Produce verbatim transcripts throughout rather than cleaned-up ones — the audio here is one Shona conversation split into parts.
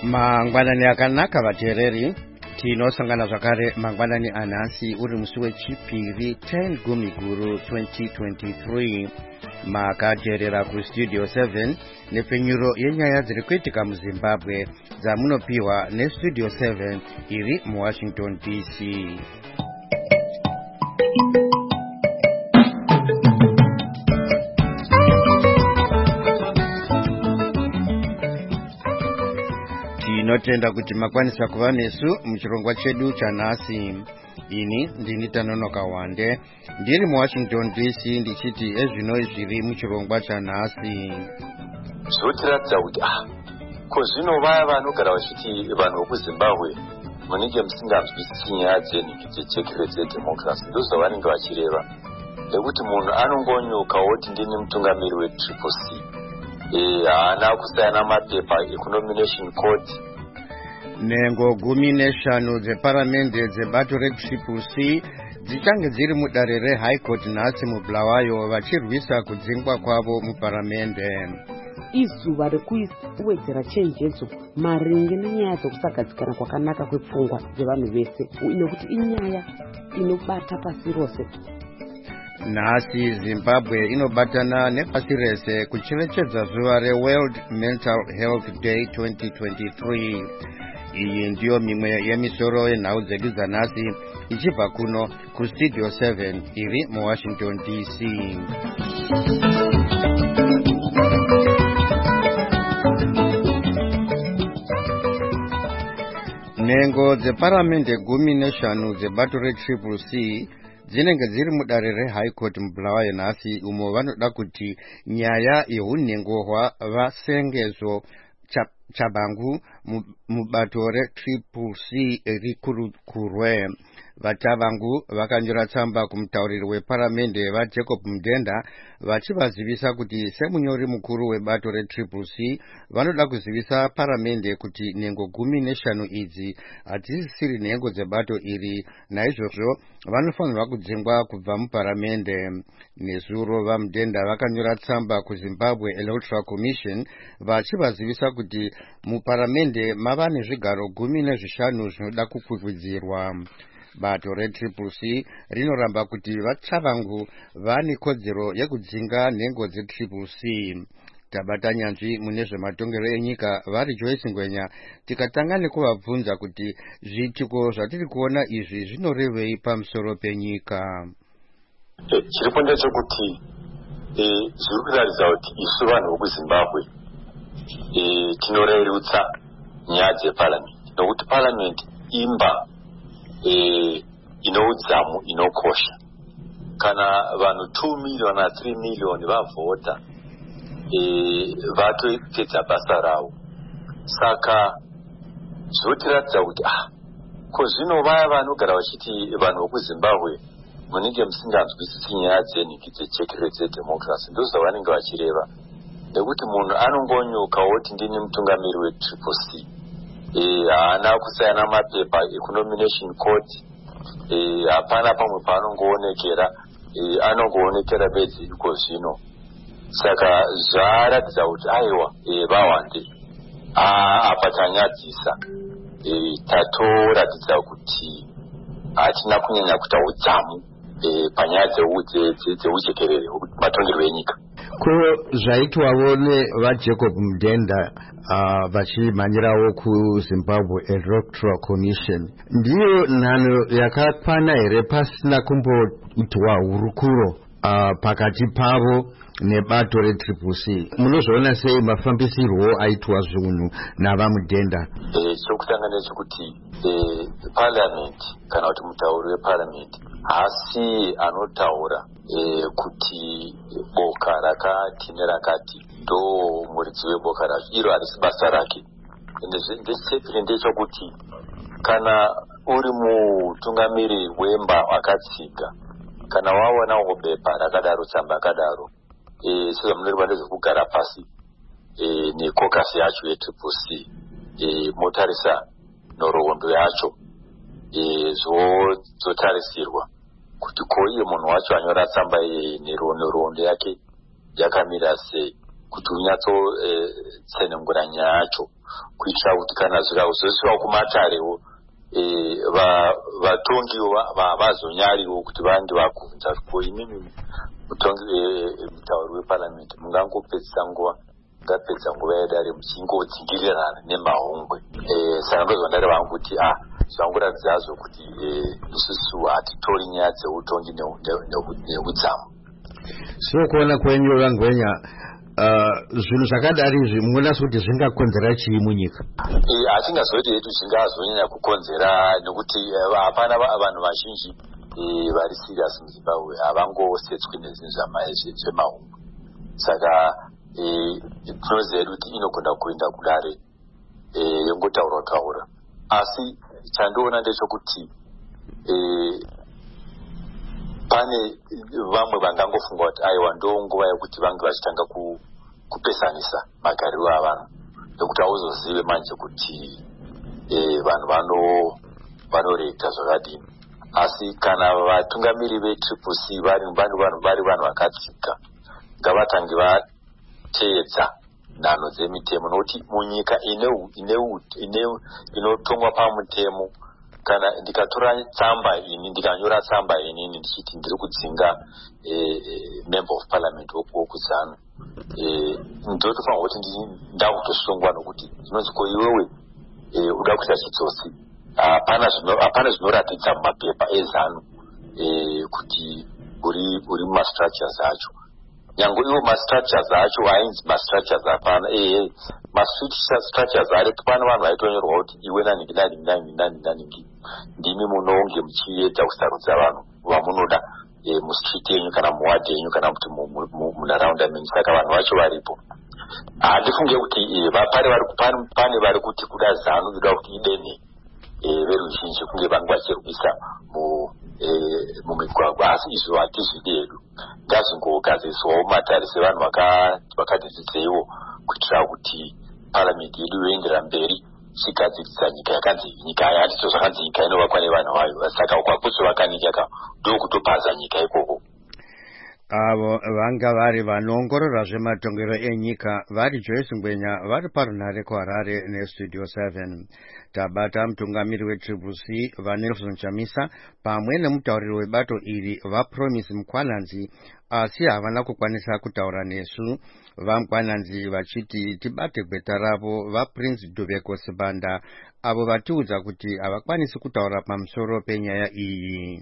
Mangwanani akanaka vateereri, tinosangana zvakare mangwanani anhasi uri musi wechipiri ten Gumiguru twenty twenty-three. Makateerera kustudio seven nepfenyuro yenyaya dziri kuitika muZimbabwe dzamunopiwa nestudio seven iri muWashington D C. Tinotenda kuti makwanisa kuva nesu muchirongwa chedu chanhasi. Ini ndini Tanonoka Wande ndiri muWashington D C ndichiti ezvino zviri muchirongwa chanhasi. Zvotiratidza kuti ah ko zvino vaya vanogara vachiti vanhu vekuZimbabwe munenge musinganzwisisi nyaya dzenhiki dzechekere dzedhemokirasi ndozvavanenge vachireva, nekuti munhu anongonyuka woti ndini mutungamiri wetriple C haana kusayana mapepa ekunomination court. Nhengo gumi neshanu dzeparamende dzebato retriple C dzichange dziri mudare reHigh Court nhasi muBulawayo vachirwisa kudzingwa kwavo muparamende. Izuva rekuwedzera chenjedzo maringe nenyaya dzekusagadzikana kwakanaka kwepfungwa dzevanhu vese, nekuti inyaya inobata pasi rose. Nhasi Zimbabwe inobatana nepasi rese kucherechedza zuva reWorld Mental Health Day twenty twenty-three. Iyi ndiyo mimwe yemisoro yenhau dzedu dzanhasi ichibva kuno kustudio seven iri muWashington D C. Nhengo dzeparamende gumi neshanu dzebato retriple C dzinenge dziri mudare reHigh Court muBulawayo nhasi, umo vanoda kuti nyaya yeunhengo hwavasengezo Chabangu mubato retriple C rikurukurwe. Vachabangu vakanyora tsamba kumutauriri weparamende vaJacob Mudenda vachivazivisa kuti semunyori mukuru webato retriple C vanoda kuzivisa paramende kuti nhengo gumi neshanu idzi hadzisiri nhengo dzebato iri, naizvozvo vanofanirwa kudzingwa kubva muparamende. Nezuro vaMudenda vakanyora tsamba kuZimbabwe Electoral Commission vachivazivisa kuti muparamende mava nezvigaro gumi nezvishanu zvinoda kukwikwidzirwa. Bato retriple C rinoramba kuti vachavangu vane kodzero yekudzinga nhengo dzetriple C. Tabata nyanzvi mune zvematongero enyika vari Joyce Ngwenya tikatanga nekuvabvunza kuti zviitiko zvatiri kuona izvi zvinorevei pamusoro penyika. Chiripo ndechekuti zviri kuratidza kuti isu vanhu vekuZimbabwe tinorerutsa nyaya dzeparamende, nokuti paramende imba inoudzamu inokosha. Kana vanhu two million na three million vavhota vatopedza basa ravo. Saka zvotiratidza kuti ah ko zvino vaya vanogara vachiti vanhu vekuZimbabwe munenge musinganzwisisi nyaya dzenhiki dzechekere dzedhemokirasi ndozvavanenge vachireva, nekuti munhu anongonyuka woti ndini mutungamiri wetriple C haana kusayana mapepa ekunomination court, hapana pamwe paanongoonekera, anongoonekera bedzi iko zvino. Saka zvaratidza kuti aiwa vawande apa tanyadzisa, tatoratidza kuti hatina kunyanya kuita udzamu panyaya dzeuchekerere matongerwo enyika. Ko zvaitwawo nevaJacob Mudenda vachimhanyirawo kuZimbabwe Electoral Commission, ndiyo nhano yakakwana here pasina kumboitwa hurukuro pakati pavo nebato retriple C? Munozviona sei mafambisirwo aitwa zvinhu navaMudenda? Chokutanga ndechekuti parliament kana kuti mutauri weparliament haasi anotaura kuti boka rakati nerakati ndo muridzi weboka racho, iro harisi basa rake. Ndechechipiri ndechekuti kana uri mutungamiri wemba wakatsiga, kana waonawo bepa rakadaro, tsamba yakadaro, sezvamunoreva ndezvekugara pasi nekokasi yacho yetriple C, motarisa nhoroondo yacho, zvotarisirwa kuti ko iye munhu wacho anyora tsamba nhoroondo yake yakamira sei, kuti unyatsotsenengura nyaya yacho kuitira kuti kana zvikazosiwa kumatarewo vatongiwo vazonyariwo kuti vange vakuvhunza ko imimi mutongi mutauri weparliament mungangopedzisa nguva ngapedza nguva yedare muchingodzingirirana nemahongwe saka ndozvandari vangu kuti ah zvanguratidza hazvo kuti isusu hatitori nyaya dzeutongi neudzamu. So kuona kwenyu vangwenya zvinhu zvakadari izvi munonaso kuti zvingakonzera chii munyika? hatingazoti hedu zvingazonyanya kukonzera nekuti hapana vanhu vazhinji vari serious muzimbabwe havangosetswi nezvinhu zvemahungu. Saka tinoziva hedu kuti inogona kuenda kudare yongotaura taura, asi chandiona ndechekuti pane vamwe vangangofunga kuti aiwa ndo nguva yekuti vange vachitanga kupesanisa magariro avanhu, nekuti hauzozive manje kuti vanhu vanoreita zvakadini. Asi kana vatungamiri vetriple C vari vanhu vari vanhu vakadzika, ngavatange vateedza nhano dzemitemo, nokuti munyika inotongwa pamutemo, kana ndikatora tsamba ini ndikanyora tsamba inini ndichiti ndiri kudzinga member of parliament wokuzanu, ndotofanira kuti ndakutosungwa nokuti zvinonzi ko iwewe uda kuita chitsotsi. Hapana zvinoratidza mumapepa ezanu kuti uri mumastructures acho. Nyange iwo mastructures acho hainzi mastructures hapana, mastructures aripo. Pane vanhu vaitonyorwa kuti iwe naningi naningi naningi naningi naningi ndimi munonge muchiedza kusarudza vanhu vamunoda mustreet yenyu kana muwadi yenyu kana kuti munharaunda menyu. Saka vanhu vacho varipo. Handifunge kuti pane vari kuti kuda zanu inoda kuti idene veruzhinji kunge vange vachirwisa mumigwagwa, asi izvo hatizvidi hedu. Ngazvingogadziswawo matarise vanhu vakadzidzeiwo kuitira kuti parliament yedu yoendera mberi chigadzirisa nyika yakanzi nyika yaticho zvakanzi nyika inovakwa nevanhu vayo. Saka ukakuzovaka nyika ndokutopaza nyika ikoko. Avo vanga vari vanoongorora zvematongero enyika vari Joyce Ngwenya vari parunhare kuHarare nestudio seven. Tabata mutungamiri wetriple C vaNelson Chamisa pamwe nemutauriri webato iri vaPromise Mukwananzi, asi havana kukwanisa kutaura nesu. VaMukwananzi vachiti tibate gweta ravo vaPrince Dubeko Sibanda, avo vatiudza kuti havakwanisi kutaura pamusoro penyaya iyi.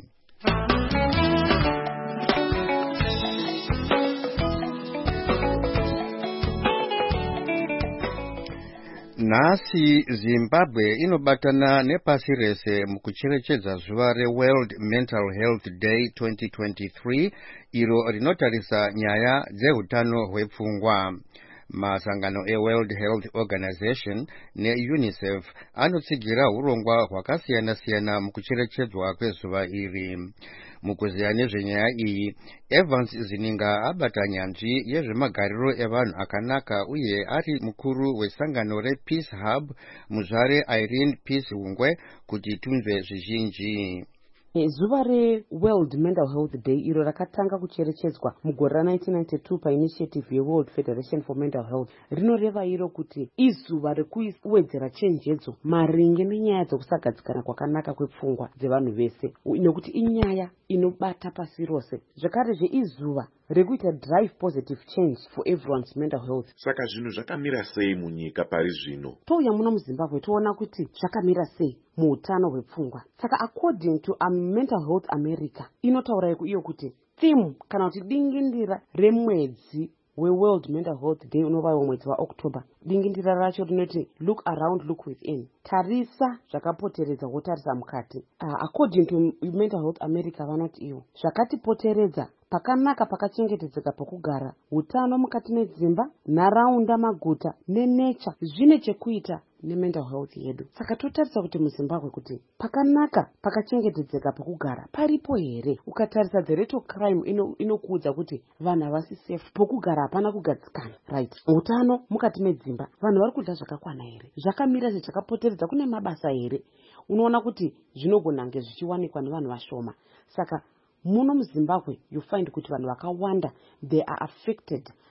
Nhasi Zimbabwe inobatana nepasi rese mukucherechedza zuva reWorld Mental Health Day twenty twenty-three, iro rinotarisa nyaya dzehutano hwepfungwa. Masangano eWorld Health Organization neUNICEF anotsigira urongwa hwakasiyana siyana mukucherechedzwa kwezuva iri. Mukuziya nezvenyaya iyi, Evans Zininga abata nyanzvi yezvemagariro evanhu akanaka uye ari mukuru wesangano rePeace Hub, muzvare Irene Peace Hungwe, kuti tunzwe zvizhinji. Zuva reWorld Mental Health Day iro rakatanga kucherechedzwa mugore ra1992 painitiative yeWorld Federation for Mental Health rinoreva iro kuti izuva rekuwedzera chenjedzo maringe nenyaya dzekusagadzikana kwakanaka kwepfungwa dzevanhu vese, nekuti inyaya inobata pasi rose. Zvakarezve izuva rekuita drive positive change for everyone's mental health. Saka zvinhu zvakamira sei munyika pari zvino? Touya muno muZimbabwe toona kuti zvakamira sei muutano hwepfungwa. Saka according to a Mental Health America inotaura iyo kuti theme kana kuti dingindira remwedzi weWorld Mental Health Day unovawo mwedzi waOctober, dingindira racho rinoti look around, look within. Tarisa zvakapoteredza wotarisa mukati. Uh, according to Mental Health America vanoti iwo zvakatipoteredza pakanaka pakachengetedzeka pokugara, utano mukati medzimba, nharaunda, maguta nenature zvine chekuita nemental health yedu. Saka totarisa kuti muZimbabwe kuti pakanaka pakachengetedzeka pokugara paripo here? Ukatarisa the rate of crime inokuudza kuti vanhu havasi safe, pokugara hapana kugadzikana, right? Utano mukati medzimba, vanhu vari kudya zvakakwana here? Zvakamira zvakapoteredza, kune mabasa here? Unoona kuti zvinogona kunge zvichiwanikwa nevanhu vashoma. Saka muno muZimbabwe you find kuti vanhu vakawanda they are affected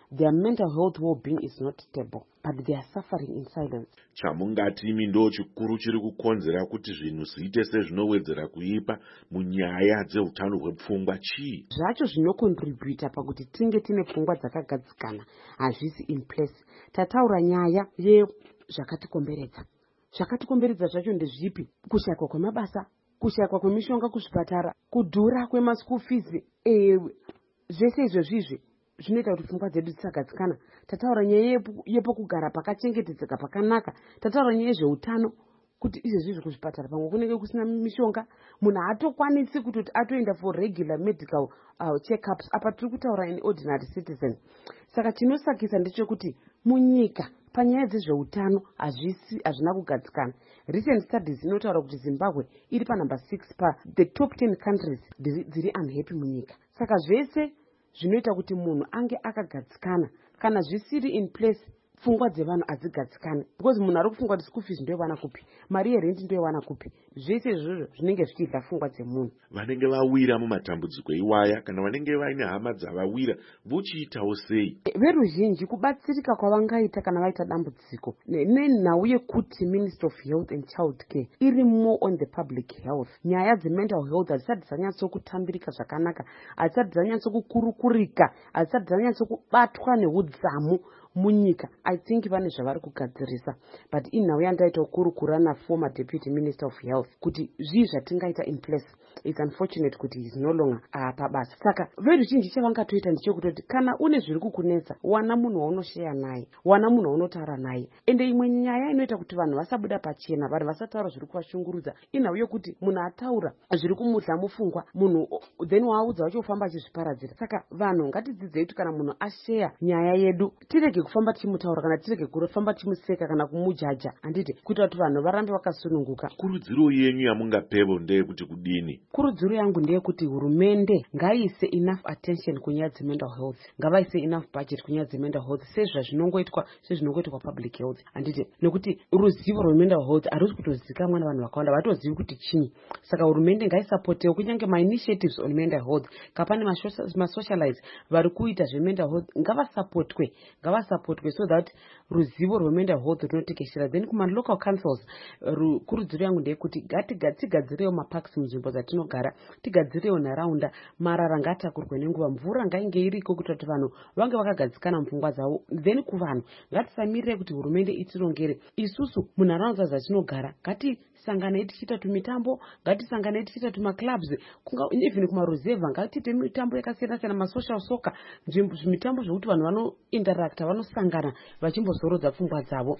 their mental health well-being is not stable, but they are suffering in silence. chamungati imi ndo chikuru chiri kukonzera kuti zvinhu zviite sezvinowedzera kuipa munyaya dzeutano hwepfungwa chii? Zvacho zvinokontributa pakuti tinge tine pfungwa dzakagadzikana hazvisi in place. Tataura nyaya yezvakatikomberedza. Zvakatikomberedza zvacho ndezvipi? Kushayikwa kwemabasa, kushayikwa kwemishonga kuzvipatara, kudhura kwemasuku fees, eh, zvese izvozvizvi zvinoita kuti pfungwa dzedu dzisagadzikana. Tataura nyaya yepokugara pakachengetedzeka pakanaka. Tataura nyaya yezveutano kuti izvozvizvi kuzvipatara pamwe kunenge kusina mishonga, munhu haatokwanisi kutoti atoenda for regular medical uh, check-ups. Apa tiri kutaura in ordinary citizen. Saka chinosakisa ndechekuti munyika panyaya dzezveutano hazvisi hazvina kugadzikana. Recent studies inotaura kuti Zimbabwe iri pa number six pa the top ten countries dziri unhappy munyika. Saka zvese zvinoita kuti munhu ange akagadzikana. Kana zvisiri in place, pfungwa dzevanhu hadzigadzikane. Because munhu ari kufunga kuti school fees ndoiwana kupi, mari yerenti ndoiwana kupi. Zvese izvozvo zvinenge zvichidla pfungwa dzemunhu. Vanenge vawira mumatambudziko iwaya kana vanenge vaine hama dzavawira vochiitawo sei? Veruzhinji kubatsirika kwavangaita kana vaita dambudziko nenhau yekuti Ministry of Health and Child Care iri more on the public health. Nyaya dzemental health hadzisati dzanyatsokutambirika zvakanaka, hadzisati dzanyatsokukurukurika, hadzisati dzanyatsokubatwa neudzamu munyika. I think vane zvavari kugadzirisa, but inhau yandaita kukurukura na former deputy minister of health kuti zvii zvatingaita in place. It's unfortunate kuti he is no longer uh, pabasa. Saka veruzhinji chavangatoita ndechekutoti kana une zviri kukunetsa, wana munhu waunoshare naye, wana munhu waunotaura naye. Ende imwe nyaya inoita kuti vanhu vasabuda pachena, vanhu vasataura zviri kuvashungurudza, inhau yokuti munhu ataura zviri kumudla mupfungwa, munhu then waaudza wachofamba achizviparadzira. Saka vanhu ngatidzidzei kuti kana munhu ashare nyaya yedu, tirege kufamba tichimutaura kana tirege kufamba tichimuseka kana kumujaja, handiti, kuita kuti vanhu varambe vakasununguka. Kurudziro yenyu yamungapevo ndeyekuti kudini? Kurudziro yangu ndeyekuti hurumende ngaiise enough attention kunyaya dzemental health, ngavaise enough budget kunyaya dzemental health sezvazvinongoitwa sezvinongoitwa public health, handiti, nekuti ruzivo rwemental health harusi kutozivikanwa navanhu vakawanda, vatozivi kuti chinyi. Saka hurumende ngaisapotewo kunyange ma-initiatives on mental health, kapane ma-socialize vari kuita zvemental health ngavasapotwe, ngavasapotwe so that ruzivo rwemental health runotekeshera. Then kuma local councils, kurudziro yangu ndeyekuti tigadzirewo maparks munzvimbo dzatinogara, tigadzirewo nharaunda, marara ngatakurwe nenguva, mvura ngainge iriko kuita kuti vanhu vange vakagadzikana mupfungwa dzavo. Then kuvanhu ngatisamirire kuti hurumende itirongere. Isusu munharaunda dzatinogara ngatisanganei tichiita tumitambo, ngatisanganei tichiita tumaclubs, even kumaruzevha ngatiite mitambo yakasiyana siyana, masocial soccer, zvimitambo zvokuti vanhu vanointeracta, vanosangana vachimbozorodza pfungwa dzavo.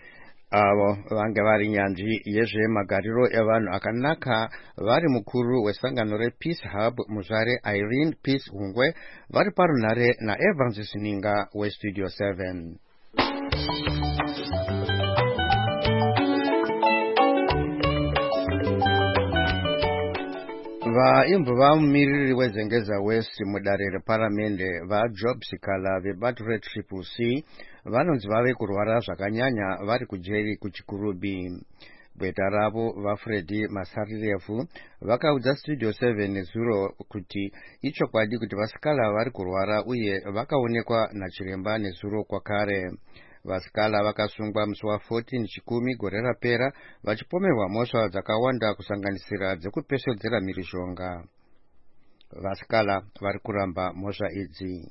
Avo vange vari nyanzvi yezvemagariro evanhu akanaka vari mukuru wesangano rePeace Hub muzvare Irene Peace Hungwe vari parunhare naEvans Sininga weStudio seven. Vaimbo vamumiriri wezengeza West mudare reparamende vaJob Sikala vebato reTriple C vanonzi vave kurwara zvakanyanya vari kujeri kuchikurubi. Bweta ravo vaFredi Masarirefu vakaudza Studio seven nezuro kuti ichokwadi kuti vasikala vari kurwara uye vakaonekwa nachiremba nezuro kwakare. Vasikala vakasungwa musi wa14 chikumi gore rapera vachipomerwa mhosva dzakawanda kusanganisira dzekupesedzera mhirizhonga. Vasikala vari kuramba mhosva idzi.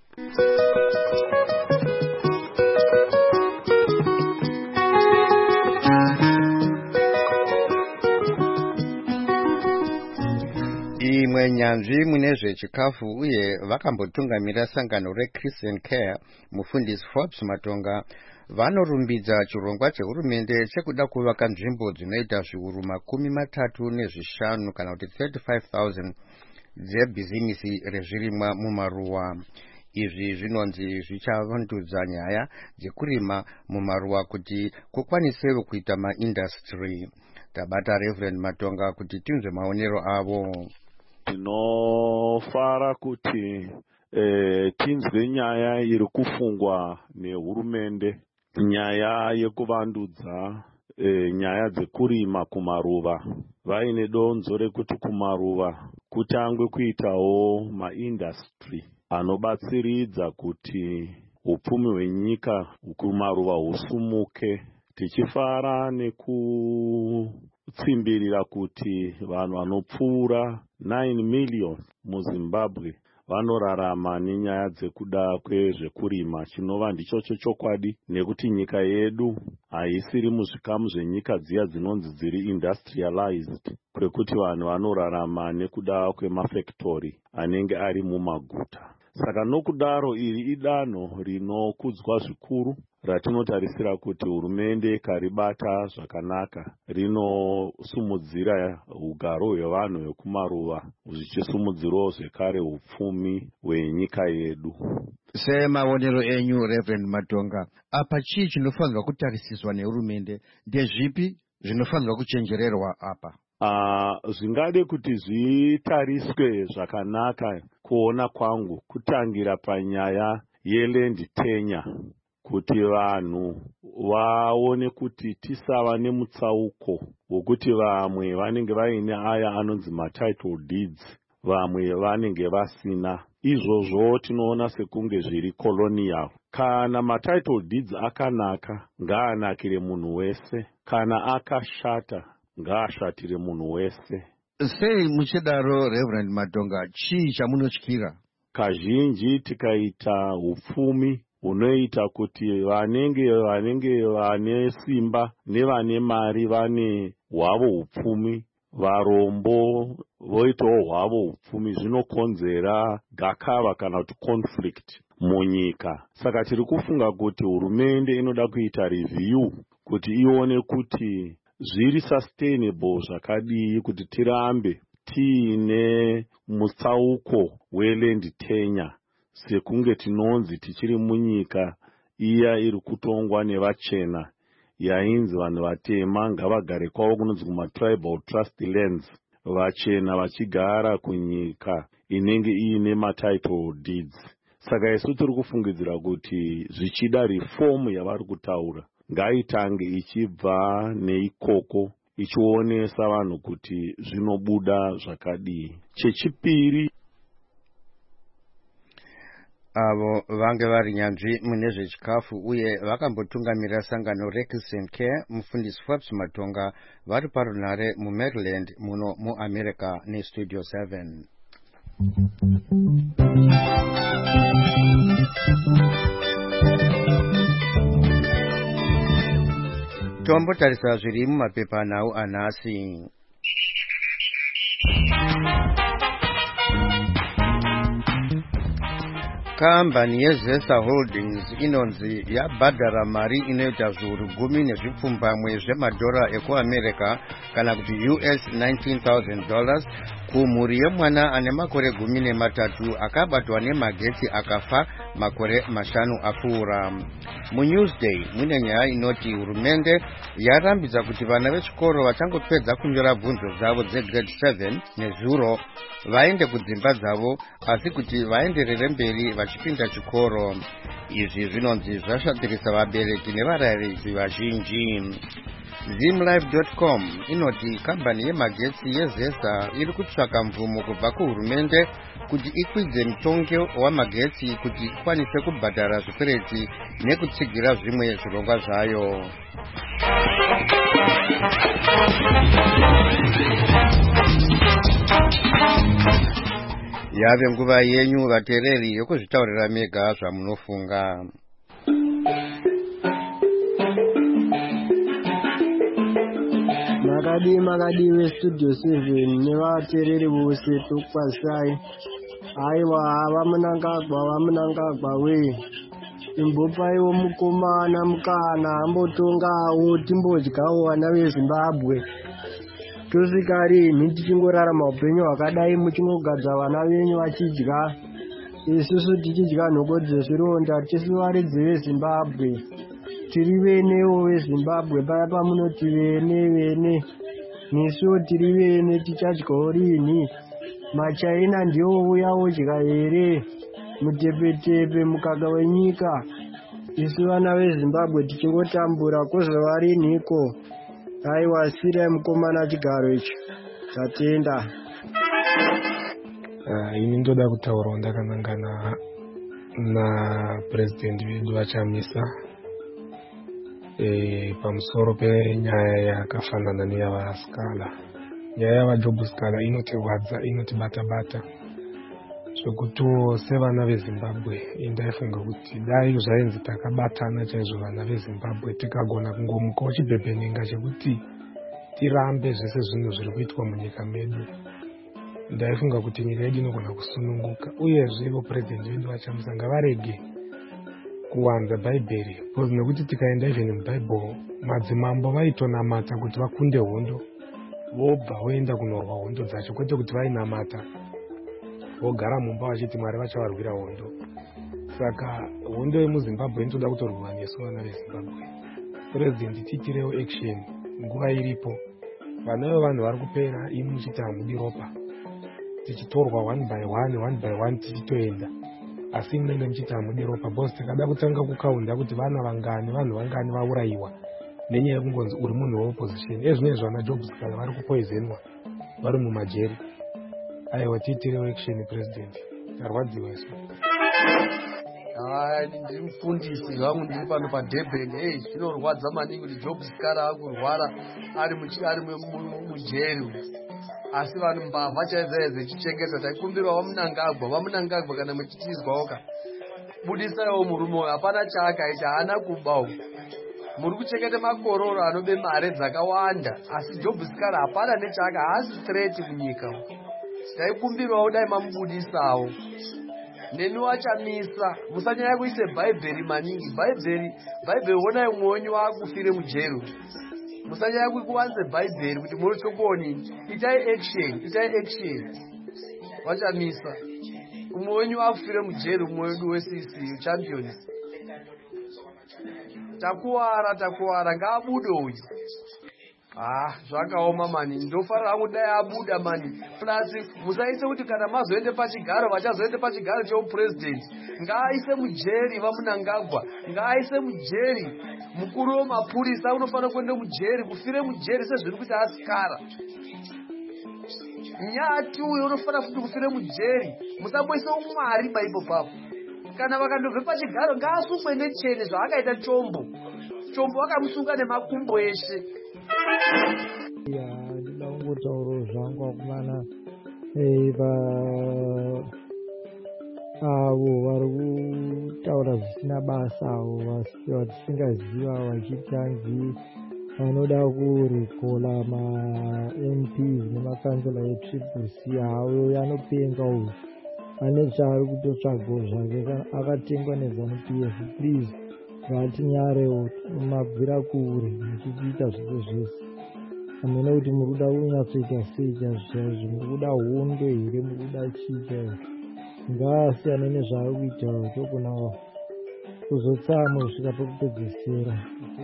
Imwe nyanzvi mune zvechikafu uye vakambotungamira sangano reChristian Care mufundisi Forbes Matonga vanorumbidza chirongwa chehurumende chekuda kuvaka nzvimbo dzinoita zviuru makumi matatu nezvishanu kana kuti thirty-five thousand dzebhizinisi rezvirimwa mumaruwa. Izvi zvinonzi zvichavandudza nyaya dzekurima mumaruwa kuti kukwanisewo kuita maindustry. Tabata Reverend Matonga kuti tinzwe maonero avo. Tinofara kuti eh, tinzwe nyaya iri kufungwa nehurumende, nyaya yekuvandudza eh, nyaya dzekurima kumaruva. Vaine donzo rekuti kumaruva kutangwe kuitawo maindustry anobatsiridza kuti upfumi hwenyika kumaruva husumuke, tichifara nekutsimbirira kuti vanhu vanopfuura nine million muZimbabwe vanorarama nenyaya dzekuda kwezvekurima, chinova ndichocho chokwadi nekuti nyika yedu haisiri muzvikamu zvenyika dziya dzinonzi dziri industrialized, kwekuti vanhu vanorarama nekuda kwemafactory anenge ari mumaguta. Saka nokudaro iri idanho rinokudzwa zvikuru ratinotarisira kuti hurumende karibata zvakanaka rinosumudzira ugaro hwevanhu vekumaruva zvichisimudzirawo zvekare upfumi hwenyika yedu. Semaonero enyu Reverend Matonga, apa chii chinofanirwa kutarisiswa nehurumende? Ndezvipi zvinofanirwa kuchenjererwa apa? Uh, zvingade kuti zvitariswe zvakanaka kuona kwangu kutangira panyaya yeland tenure, kuti vanhu vaone kuti tisava nemutsauko wokuti vamwe vanenge vaine aya anonzi matitle deeds, vamwe vanenge vasina. Izvozvo tinoona sekunge zviri colonial. Kana matitle deeds akanaka ngaanakire munhu wese, kana akashata ngaashatire munhu wese. Sei muchidaro Reverend Matonga, chii chamunotyira? Kazhinji tikaita upfumi unoita kuti vanenge vanenge vane simba nevane mari vane hwavo upfumi, varombo voitawo hwavo upfumi, zvinokonzera gakava kana kuti conflict munyika. Saka tiri kufunga kuti hurumende inoda kuita review kuti ione kuti zviri sustainable zvakadii kuti tirambe tiine mutsauko weland tenure sekunge tinonzi tichiri munyika iya iri kutongwa nevachena yainzi vanhu vatema ngavagare kwavo kunonzi kuma-tribal trust lands, vachena vachigara kunyika inenge iine matitle deeds. Saka isu tiri kufungidzira kuti zvichida reform yavari kutaura ngaitange ichibva neikoko ichionesa vanhu kuti zvinobuda zvakadii. Chechipiri, avo vange vari nyanzvi mune zvechikafu uye vakambotungamirira sangano Rex Care, mufundisi Forbes Matonga, vari parunhare muMaryland muno muAmerica nestudio seven. Tombotarisa zviri mumapepa nhau anhasi. Kambani yeZesta Holdings inonzi yabhadhara mari inoita zviuru gumi nezvipfumbamwe zvemadhora ekuAmerica kana kuti U S nineteen thousand dollars kumhuri yemwana ane makore gumi nematatu akabatwa nemagetsi akafa makore mashanu apfuura. MuNewsday mune nyaya inoti hurumende yarambidza kuti vana vechikoro vachangopedza kunyora bvunzo dzavo dzegrade seven nezuro vaende kudzimba dzavo, asi kuti vaenderere mberi vachipinda chikoro. Izvi zvinonzi zvashatirisa vabereki nevarairidzi vazhinji. Zimlife dot com inoti kambani yemagetsi yeZesta iri kutsvaka mvumo kubva kuhurumende kuti ikwidze mutongo wamagetsi kuti ikwanise kubhadhara zvikwereti nekutsigira zvimwe zvirongwa zvayo. Yave nguva yenyu vateereri yokuzvitaurira mega zvamunofunga. Makadi makadi westudio seven nevateereri vose tokwasai. Aiwa vamunangagwa vamunangagwa we imbopaiwo mukomana mukana ambotongawo timbodyawo vana veZimbabwe. Tosvika rini tichingorarama upenyu hwakadai muchingogadza vana venyu vachidya, isusu tichidya nhoko dzezvironda? Tisu varidzi veZimbabwe, tiri venewo veZimbabwe. Paya pamunoti vene vene, nesuwo tiri vene, tichadyawo rini? Machaina ndiwo uyawo dya here? Mutepetepe mukaka wenyika, isu vana veZimbabwe tichingotambura kozova riniko? Aiwa sirai mukomana chigaro icho, tatenda. Uh, ini ndoda kutaurawo ndakanangana napurezidendi vedu vachamisa e, pamusoro penyaya yakafanana neyavaskala. Nyaya yavajob skala inotirwadza, inotibata-bata zvekuti sevana vezimbabwe indaifunga kuti dai zvainzi takabatana chaizvo vana vezimbabwe tikagona kungomukawo chibhebhenenga chekuti tirambe zvese zvinhu zviri kuitwa munyika medu, ndaifunga kuti nyika yedu inogona kusununguka. Uyezve vapurezidendi vedu vachamisa ngavarege kuwanza bhaibheri, because nekuti tikaenda even mubhaibheri madzimambo vaitonamata kuti vakunde hondo vobva voenda kunorwa hondo dzacho, kwete kuti vainamata vogara mumba vachiti mwari vachavarwira hondo. Saka hondo yemuzimbabwe inotoda kutorwiwa nesu vana vezimbabwe. Purezidendi tiitirewo action nguva iripo. Vana vevanhu vari kupera, imi muchiti hamudi ropa, tichitorwa one by one one by one tichitoenda, asi munenge muchiti hamudi ropa. Bhosi takada kutanga kukaunda kuti vana vangani vanhu vangani vaurayiwa nenyaya yekungonzi uri munhu weopposition. Ezvinezvi vana Job Skala vari kupoizenwa vari mumajeri. Aiwa, tiitirewo action president, tarwadziwa isu. Hai, ndiri mufundisi vangu, ndiri pano paDurban. Hey, zvinorwadza maningi kuti Job Skala akurwara ari ari mujeri, asi vanhu mbavha chaizaize ichichengeta. Taikumbirwa vamunangagwa vamunangagwa kana muchitizwawoka budisaiwo murume uyu, hapana chaakaita, haana kubawo. Muri kuchengeta makororo anobe mare dzakawanda, asi Job Skala hapana nechaaka, haasi threat munyika. Taikumbirwawo dai mamubudisawo. Neni wachamisa, musanyanya kuise bhaibheri maningi. Bhaibheri, bhaibheri onai mwenyu wakufire mujeri. Musanyanya kuwanze bhaibheri kuti munotya kuonini. Itai action, itai action. Wachamisa. Mwenyu wakufire mujeri, mwenyu wesisi champions. Takuwara, takuwara, ngaabude uyu. Ah, zvakaoma mani, ndofarira kudai abuda mani. Plus musaise kuti kana mazoende pachigaro vachazoende pachigaro cheupurezidendi, ngaaise mujeri vamunangagwa, ngaaise mujeri. Mukuru wemapurisa unofanira kuenda mujeri, kufire mujeri sezviri kuti Askara. Nyati uyo unofanira kuti kufire mujeri. Musamboise umwari paipo papo. Kana vakandobve pachigaro ngaasungwe nechene zvaakaita Chombo. Chombo vakamusunga nemakumbo eshe. Ya, ndida kungotaurawo zvangu akomana avo vari kutaura zvisina basa, avo vatisingaziva vachitangi vanoda kurikola ma-M Ps nemakansela etriple C. Havo anopenga uyu ane zvaari kutotsvagawo zvake, akatengwa neZanu P F. Please ngatinyarewo mabvira kure muchichiita zvese zvese. Hamena kuti muri kuda kunyatsoita sei chaizvo, muri kuda hondo here, muri kuda chii chaizvo. Ngaasiyane nezvaari kuita togona kuzotsama kusvika pekupedzisira.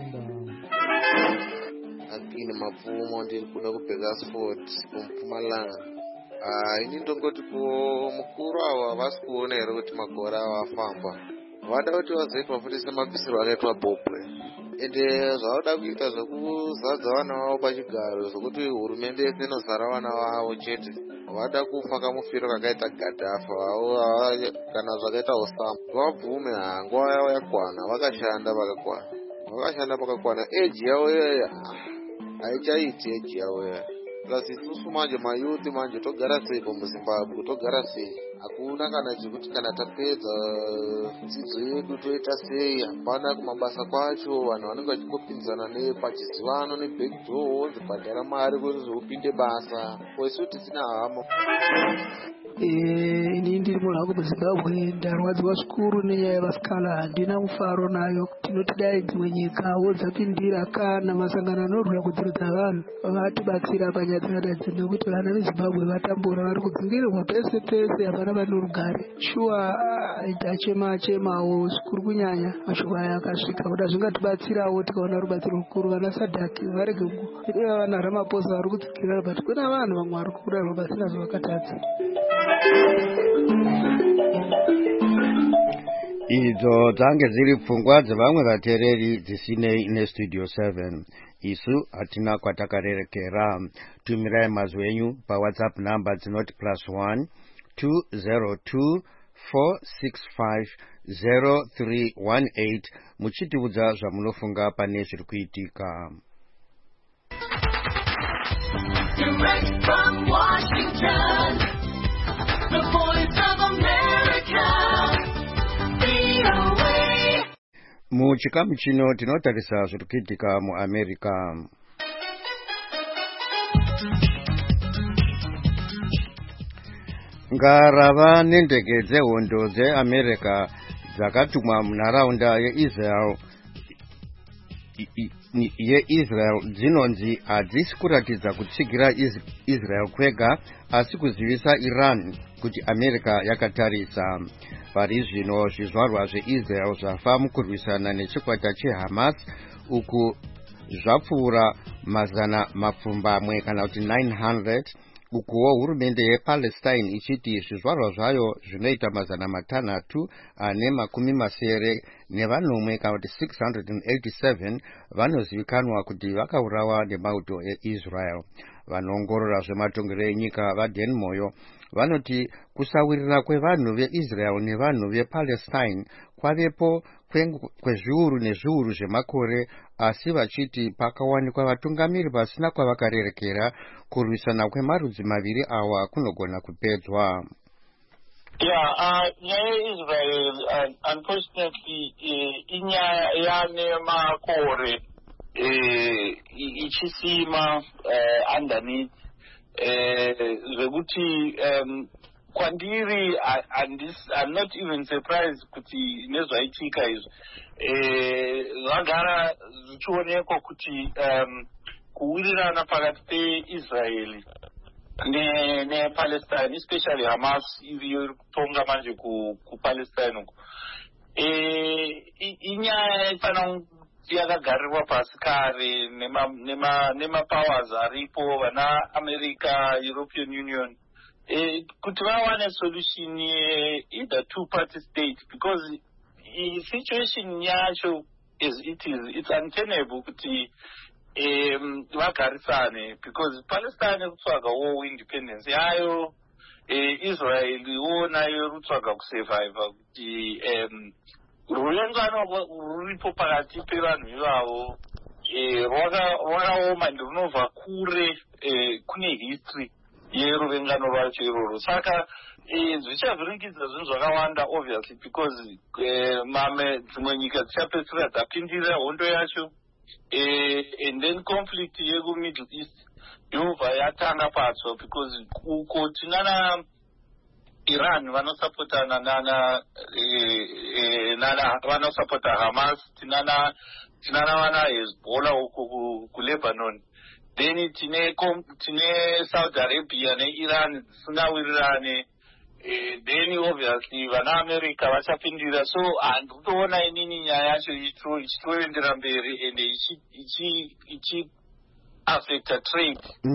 Akini mapfumo ndiri kuda kubheka sport kuMpumalanga. Ini ndongoti mukuru avo havasi kuona here kuti makore avo afamba. Vada kuti vazoitwa futi semabvisirwo akaitwa Bobwe. Ende zvavada kuita zvekuzadza vana vavo pachigaro, zvokuti hurumende yese inozara vana vavo chete. Vada kufaka mufiro kakaita Gaddafi, kana zvakaita Osama. Vabvume, nguva yavo yakwana, vakashanda pakakwana. Vakashanda pakakwana, eji yavo iyoyo haichaiti eji yavo iyoyo. Plus isusu manje mayuthi manje togara sei muZimbabwe, togara sei. Hakuna kana chekuti kana tapedza dzidzo yedu toita sei, hapana kumabasa kwacho, vanhu vanenge vachingopinzana nepachizivano nebackdoor, onzibhadhara mari kuti upinde basa. Kwesu tisina hama. Ini ndiri munhu wako muZimbabwe, ndarwadziwa zvikuru nenyaya yevasikala, handina mufaro nayo. Tinoti dai dzimwe nyikawo dzapindira kana masangano anorwira kudzirodza vanhu vatibatsira panyaya dzakadai, nekuti vana veZimbabwe vatambura, vari kudzingirirwa pese pese, hapana vane rugare. Shuwa ndachema chemawo zvikuru kunyanya mashoko aya akasvika, kuda zvingatibatsirawo tikaona rubatsiro rukuru. Vana Sadhaki varege kureva vana Ramaphosa vari kudzikirira, but kuna vanhu vamwe vari kudarwa pasina zvavakatadza. Idzo dzange dziri pfungwa dzevamwe vateereri dzisinei nestudio seven. Isu hatina kwatakarerekera. Tumirai mazwi enyu paWhatsApp number dzinoti plus one two zero two four six five zero three one eight muchitiudza zvamunofunga pane zviri kuitika. Direct from Washington, the voice of America, V O A. Muchikamu chino tinotarisa zviri kuitika muAmerica. Ngarava nendege dzehondo dzeAmerica dzakatumwa munharaunda yeIsrael yeIsrael dzinonzi hadzisi kuratidza kutsigira Israel kwega asi kuzivisa Iran kuti America yakatarisa. Pari zvino zvizvarwa zveIsrael zvafa mukurwisana nechikwata cheHamas uku zvapfuura mazana mapfumbamwe kana kuti nine hundred, ukuwo hurumende yePalestine ichiti zvizvarwa zvayo zvinoita mazana matanhatu ane makumi masere nevanomwe kana kuti six hundred eighty-seven vanozivikanwa kuti vakaurawa nemauto eIsrael. Vanoongorora zvematongero enyika vaDan Moyo vanoti kusawirira kwevanhu veIsrael nevanhu vePalestine kwavepo kwezviuru nezviuru zvemakore, asi vachiti pakawanikwa vatungamiri vasina kwavakarerekera kurwisana kwemarudzi maviri awa kunogona kupedzwa. Yeah, uh, nyaya yeIsrael, uh, unfortunately, uh, inyaya yane makore uh, ichisima uh, underneath zvekuti uh, um, kwandiri I'm not even surprised kuti nezvaitika izvo zvagara zvichionekwa kuti um, kuwirirana pakati peIsraeli nePalestine, especially Hamas iriyo iri kutonga manje kuPalestine uko, inyaya ifana yakagarirwa pasi kare nemapowers aripo, vana America, European Union, kuti vawane solution either two party state, because the situation yacho as it is, it's untenable kuti um vagarisane, because Palestine rutsvaga wo independence yayo, Israel wo nayo rutsvaga kusurvive kuti um rurengano ruripo pakati pevanhu ivavo rwakaoma ende runobva kure, kune history yeruvengano rwacho iroro. Saka zvichavhiringidza zvinhu zvakawanda obviously, because mame dzimwe nyika dzichapedzisira dzapindira hondo yacho, and then conflict yekuMiddle East yobva yatanga patsva, because uko tinana Iran vanosapotana nana nana vanosapota Hamas, tinana tinana vana Hezbollah uko kuLebanon, then tine tine Saudi Arabia neIran dzisingawirirane, then obviously vana America vachapindira. So handikutoona inini nyaya yacho ichitoendera mberi ende ichi ichi affecta trade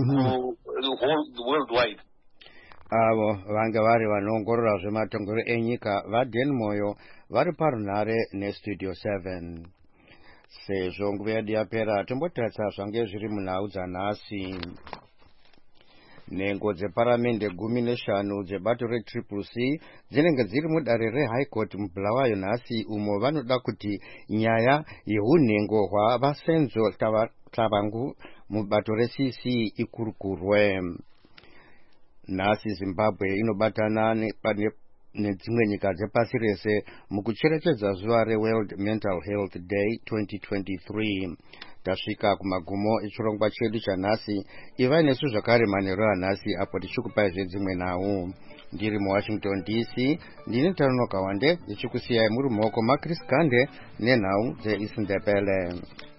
worldwide. Avo vanga vari vanoongorora zvematongero enyika vaDan Moyo vari parunhare neStudio seven. Sezvo nguva yedu yapera tombotarisa zvange zviri munhau dzanhasi. Nhengo dzeparamende gumi neshanu dzebato reTriple C dzinenge dziri mudare reHigh Court muBulawayo nhasi, umo vanoda kuti nyaya yehunhengo hwavasenzo Tlavangu mubato reC C ikurukurwe. Nhasi Zimbabwe inobatana nedzimwe nyika dzepasi rese mukucherechedza zuva reWorld Mental Health Day twenty twenty-three. Tasvika kumagumo echirongwa chedu chanhasi. Ivai nesu zvakare manheru anhasi apo tichikupai zvedzimwe nhau. Ndiri muWashington D C, ndini Taruno Kawande ndichikusiyai muri mumaoko maChris Gande nenhau dzeIsindebele.